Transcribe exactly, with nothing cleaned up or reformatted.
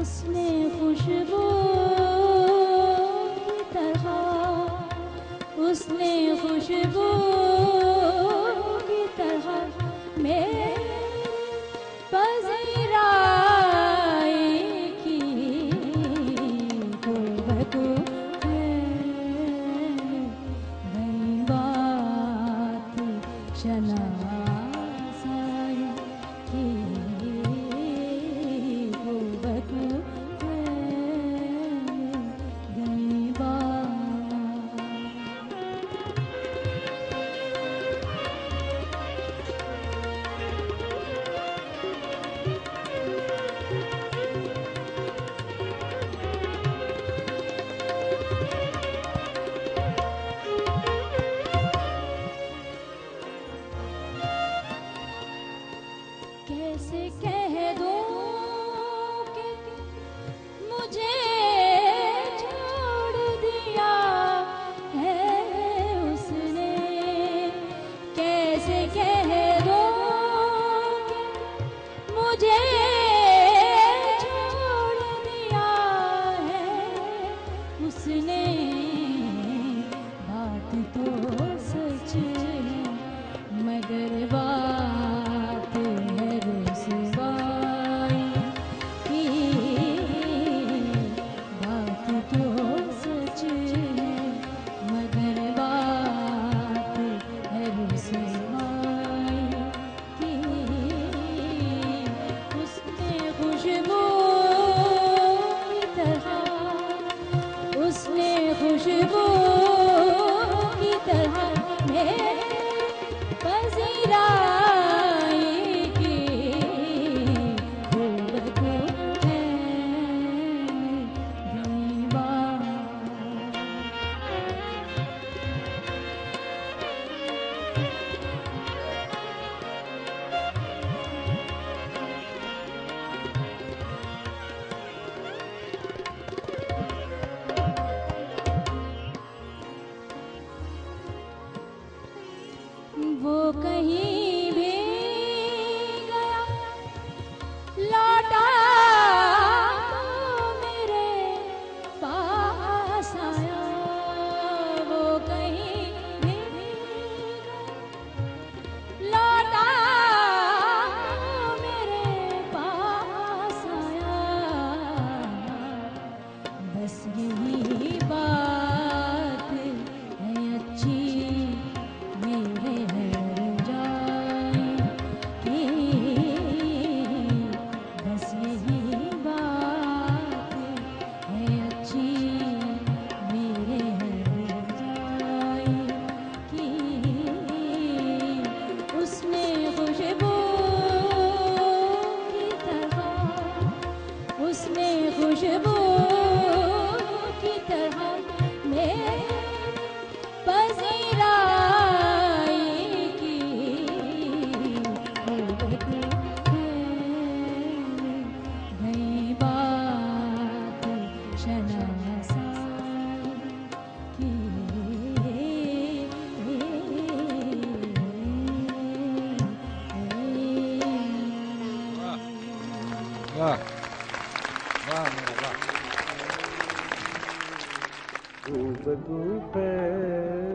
उसने खुशबू की तरह, उसने खुशबू की तरह मेरे पज़िराई की गुफ्तगू है। नई बात शनाज़ाई की गुफ्तगू है। नई बात कैसे कह दूं कि मुझे छोड़ दिया है उसने। कैसे कह दूं कि मुझे छोड़ दिया है उसने। बात तो सच है मगर बात है रुसवाई की। बात तो सच है मगर बात है रुसवाई की। उसने खुशबू की तरह, उसने खुशबू की तरह मेरे पज़िराई की गुफ्तगू है। नई बात वो कहीं भी गया लौटा तो मेरे पास आया। वो कहीं भी गया लौटा तो मेरे पास आया। बस यही बात है अच्छी मेरे हर जाए की। बस यही बात है अच्छी मेरे हर जाए की। उसने खुशबू की तरह, उसने खुशबू की तरह मेरे पज़िराई की गुफ्तगू है। नई बात शनाज़ाई की। वाह वाह मेरा वाह। गुफ्तगू पे